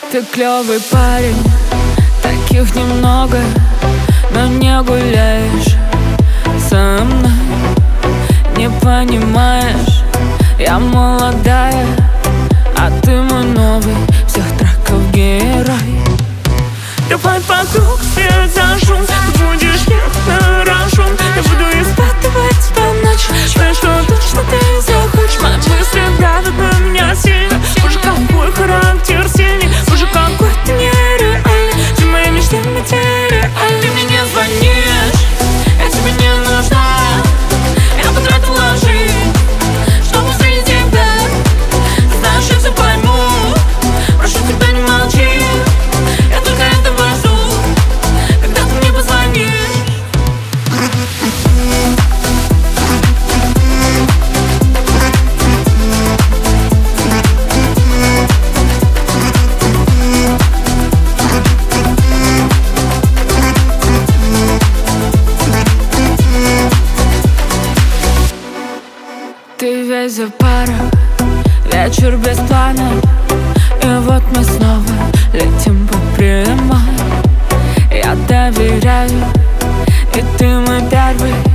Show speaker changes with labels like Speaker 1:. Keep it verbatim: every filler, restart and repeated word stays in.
Speaker 1: Ты клёвый парень, таких немного, но не гуляешь со мной. Не понимаешь, я молодая, а ты мой новый всех треков герой.
Speaker 2: Давай вокруг свет за шум, ты будешь не хорошо. Я буду испытывать тебя ночь, знаю, что точно ты захочешь. Мои мысли давят на меня сильно. Боже, какой характер сильный, боже, какой ты нереальный. Все мои мечты материальны. Ты мне не звонишь, я тебе не нужна. Я потратила жизнь, чтобы встретить тебя. Знаешь, я все пойму, прошу тебя, не молчи. Я только этого жду, когда ты мне позвонишь.
Speaker 1: Ты весь за пару, вечер без плана. И вот мы снова летим по прямой. Я доверяю, и ты мой первый.